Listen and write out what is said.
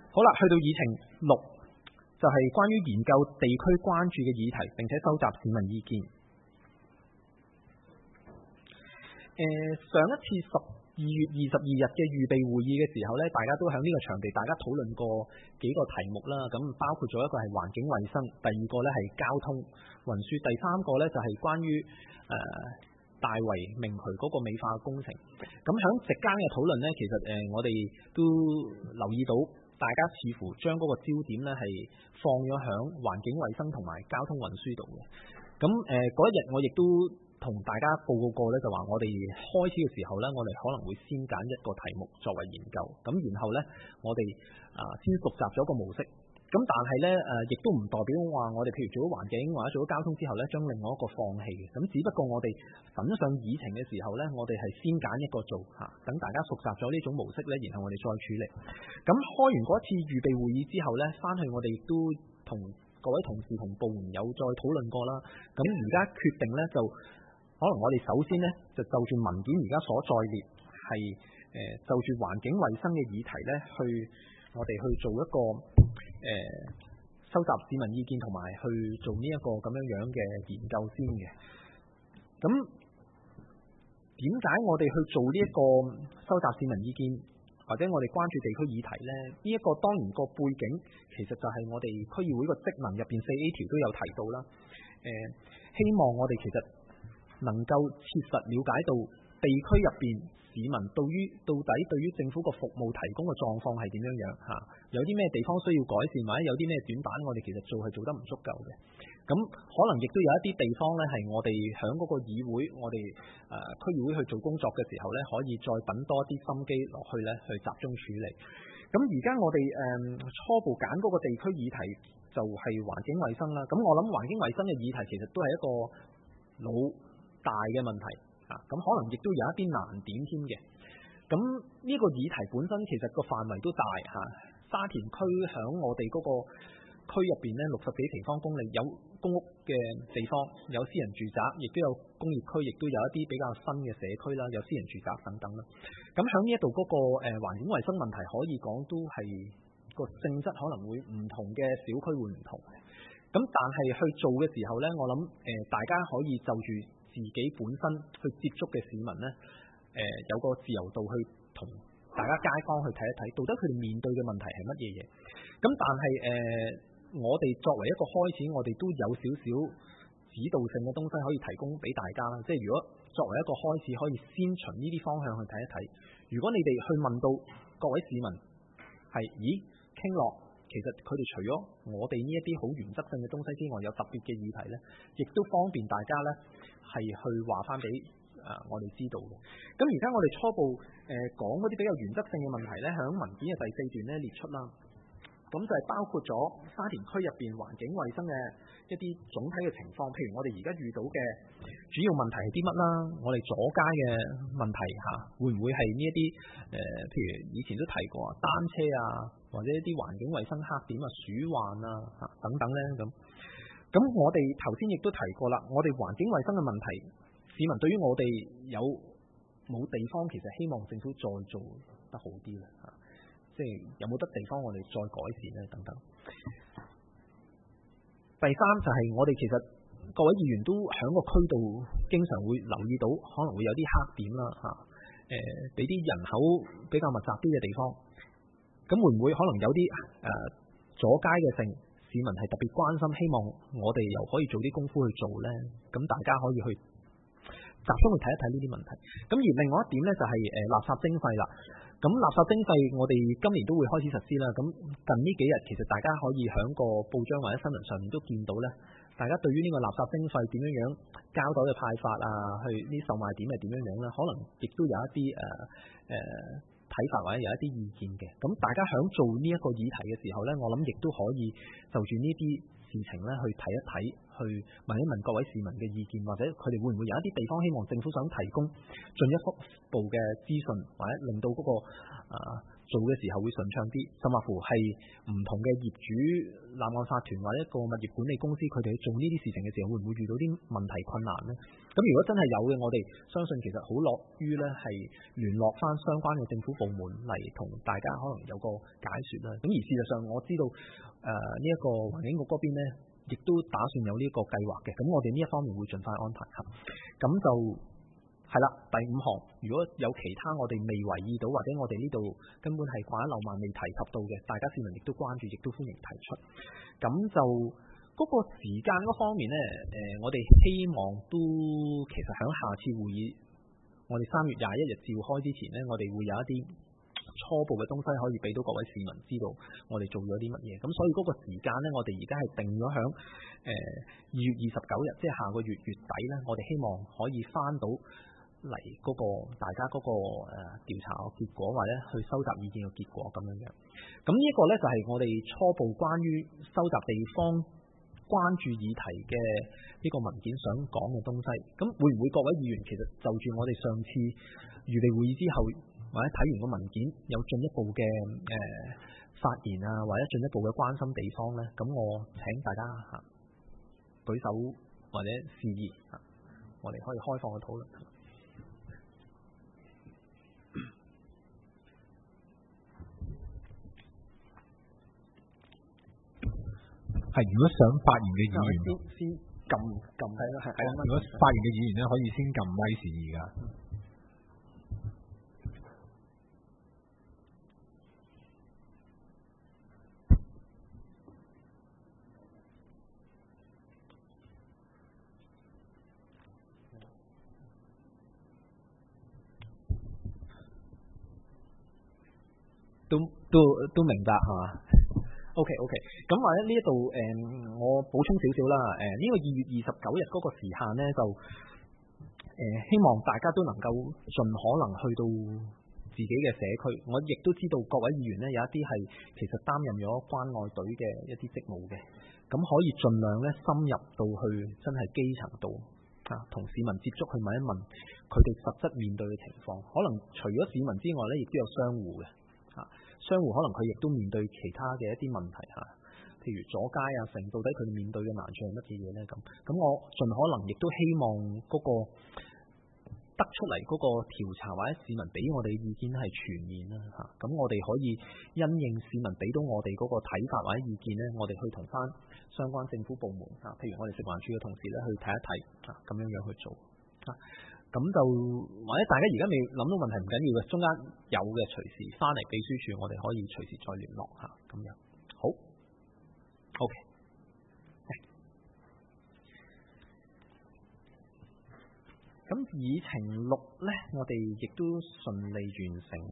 好啦，去到議程6就係關於研究地區關注嘅議題，並且收集市民意見。上一次12月22日嘅預備會議嘅時候呢，大家都喺呢個場地大家討論過幾個題目啦。咁包括咗一個係環境衛生，第二個呢係交通運輸，第三個呢就係關於大圍明渠嗰個美化工程。咁喺席間嘅討論呢，其實我哋都留意到，大家似乎將嗰個焦點呢係放咗喺環境衛生同埋交通運輸度嘅。咁嗰一日我亦都同大家報告過咧，就話我哋開始嘅時候咧，我哋可能會先揀一個題目作為研究，咁然後咧我哋先熟習咗個模式。咁但係咧亦都唔代表話我哋譬如做咗環境或者做咗交通之後咧，將另外一個放棄嘅。咁只不過我哋等上議程嘅時候咧，我哋係先揀一個做嚇，等大家熟習咗呢種模式咧，然後我哋再處理。咁開完嗰次預備會議之後咧，翻去我哋亦都同各位同事同部門有再討論過啦。咁而家決定咧就。可能我哋首先呢，就住文件而家所在列係就住環境衛生嘅議題呢，我哋去做一個收集市民意見同埋去做呢一個咁樣嘅研究先嘅。咁點解我哋去做呢一個收集市民意見或者我哋關注地區議題呢？呢一個當然個背景其實就係我哋區議會個職能入邊4A 條都有提到啦。希望我哋其實能夠切實了解到地區入邊市民到底對於政府個服務提供嘅狀況係點樣嚇，有啲咩地方需要改善，或者有啲咩短板，我哋其實係做得唔足夠嘅。咁可能亦都有一啲地方呢，係我哋喺嗰個議會，我哋區議會去做工作嘅時候呢，可以再等多啲心機落去呢，去集中處理。咁而家我哋初步揀嗰個地區議題就係環境衛生啦。咁我諗環境衛生嘅議題其實都係一個老大嘅問題咁可能亦都有一啲難點添嘅。咁呢個議題本身其實個範圍都大沙田區響我哋嗰個區入邊呢，60幾平方公里，有公屋嘅地方，有私人住宅，亦都有工業區，亦都有一啲比較新嘅社區啦，有私人住宅等等啦。咁響呢一度嗰個環境衛生問題，可以講都係個性質可能會唔同嘅小區會唔同。咁但係去做嘅時候呢，我諗大家可以就住自己本身去接觸嘅市民呢，有個自由度去同大家街坊去睇一睇，到底佢哋面對嘅問題係乜嘢嘢。咁但係我哋作為一個開始，我哋都有少少指導性嘅東西可以提供俾大家啦。即係如果作為一個開始，可以先循呢啲方向去睇一睇。如果你哋去問到各位市民係，傾落其實佢哋除咗我哋呢一啲好原則性嘅東西之外，有特別嘅議題呢，亦都方便大家呢係去話翻俾我哋知道嘅。咁而家我哋初步講嗰啲比較原則性嘅問題呢，喺文件嘅第4段呢列出啦。咁就係包括咗沙田區入邊環境衛生嘅一啲總體嘅情況，譬如我哋而家遇到嘅主要問題係啲乜啦？我哋阻街嘅問題會唔會係呢一啲譬如以前都提過單車或者一啲環境衛生黑點鼠患等等呢。咁我哋頭先亦都提過啦，我哋環境衛生嘅問題，市民對於我哋有冇地方其實希望政府再做得好啲咧即係有冇得地方我哋再改善咧等等。第三就係我哋其實各位議員都喺個區度經常會留意到，可能會有啲黑點啦俾啲人口比較密集啲嘅地方。咁會唔會可能有啲阻街嘅性市民係特別關心，希望我哋又可以做啲功夫去做咧？咁大家可以去集中去睇一睇呢啲問題。咁而另外一點咧就係垃圾徵費啦。咁垃圾徵費我哋今年都會開始實施啦。咁近呢幾日其實大家可以喺個報章或者新聞上面都見到咧，大家對於呢個垃圾徵費點樣樣膠袋嘅派發去呢售賣點係點樣樣咧，可能亦都有一啲睇法或者有一啲意見嘅。咁大家喺做呢一個議題嘅時候咧，我諗亦都可以就住呢啲事情咧去睇一睇，去問一問各位市民嘅意見，或者佢哋會唔會有一啲地方希望政府想提供進一步嘅資訊，或者令到嗰個做嘅時候會順暢啲，甚至乎係唔同嘅業主立案法團或者一個物業管理公司，佢哋去做呢啲事情嘅時候，會唔會遇到啲問題困難呢？咁如果真係有嘅，我哋相信其實好樂於呢係聯絡翻相關嘅政府部門嚟同大家可能有個解說啦。咁而事實上我知道呢一個環境局嗰邊呢，亦都打算有呢個計劃嘅。咁我哋呢一方面會盡快安排。咁就係啦，第5項，如果有其他我哋未留意到，或者我哋呢度根本係掛一漏萬未提及到嘅，大家市民亦都關注，亦都歡迎提出。咁就嗰個時間嗰方面呢，我哋希望都其實喺下次會議，我哋3月21日召開之前呢，我哋會有一啲初步嘅東西可以俾到各位市民知道，我哋做咗啲乜嘢。咁所以嗰個時間呢，我哋而家係定咗響2月29日，即係下個月月底呢，我哋希望可以翻到嚟嗰個大家嗰個調查嘅結果，或者去收集意見嘅結果咁樣嘅。咁呢一個呢，就係我哋初步關於收集地方關注議題嘅呢個文件想講嘅東西。咁會唔會各位議員其實就住我哋上次預備會議之後，或者睇完個文件有進一步嘅發言啊，或者進一步嘅關心地方呢？咁我請大家舉手或者示意，我哋可以開放嘅討論。 如果想發言嘅議員， 先撳係啦，係啦。 如果發言嘅議員咧，可以先撳咪示意㗎。 都明白係嘛？OK，咁或者呢一度我補充少少啦。呢個2月29日嗰個時限呢，就希望大家都能夠盡可能去到自己嘅社區。我亦都知道各位議員呢，有一啲係其實擔任咗關愛隊嘅一啲職務嘅，咁可以盡量呢深入到去真係基層度同市民接觸，去問一問佢哋實質面對嘅情況。可能除咗市民之外呢，亦都有商戶嘅。商戶可能佢亦都面對其他嘅一啲問題譬如阻街成，到底佢哋面對嘅難處係乜嘢呢？咁我盡可能亦都希望嗰個得出嚟嗰個調查或者市民俾我哋嘅意見係全面啦咁我哋可以因應市民俾到我哋嗰個睇法或者意見呢，我哋去同翻相關政府部門譬如我哋食環署嘅同事呢，去睇一睇咁樣去做咁就或者大家而家未諗到問題唔緊要嘅，中間有嘅隨時翻嚟秘書處，我哋可以隨時再聯絡咁樣。好 ，OK。咁議程6呢，我哋亦都順利完成。